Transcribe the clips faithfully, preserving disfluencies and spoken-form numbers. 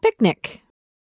picnic.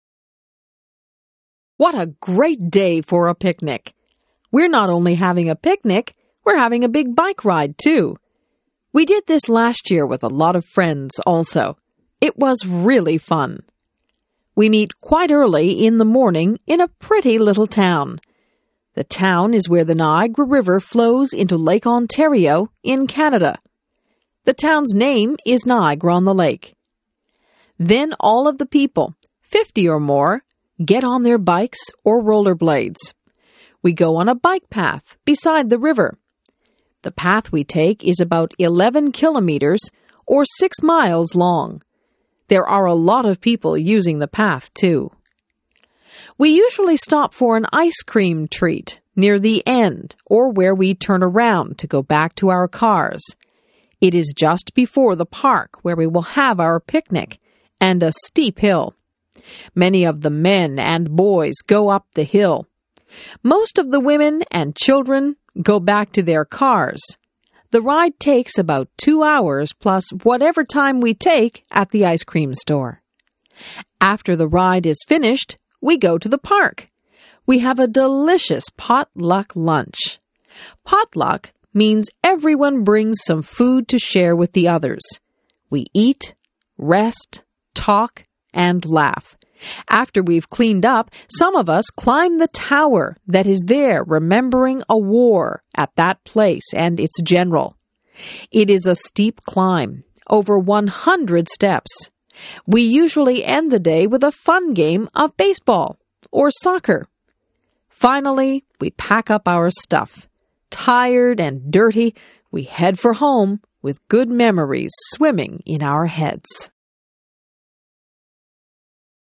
What a great day for a picnic! We're not only having a picnic, we're having a big bike ride too. We did this last year with a lot of friends also. It was really fun. We meet quite early in the morning in a pretty little town. The town is where the Niagara River flows into Lake Ontario in Canada. The town's name is Niagara-on-the-Lake. Then all of the people, fifty or more, get on their bikes or rollerblades. We go on a bike path beside the river. The path we take is about eleven kilometers or six miles long. There are a lot of people using the path too. We usually stop for an ice cream treat near the end or where we turn around to go back to our cars. It is just before the park where we will have our picnic and a steep hill. Many of the men and boys go up the hill. Most of the women and children go back to their cars. The ride takes about two hours plus whatever time we take at the ice cream store. After the ride is finished, we go to the park. We have a delicious potluck lunch. Potluck means everyone brings some food to share with the others. We eat, rest, talk, and laugh. After we've cleaned up, some of us climb the tower that is there remembering a war at that place and its general. It is a steep climb, over one hundred steps. We usually end the day with a fun game of baseball or soccer. Finally, we pack up our stuff. Tired and dirty, we head for home with good memories swimming in our heads.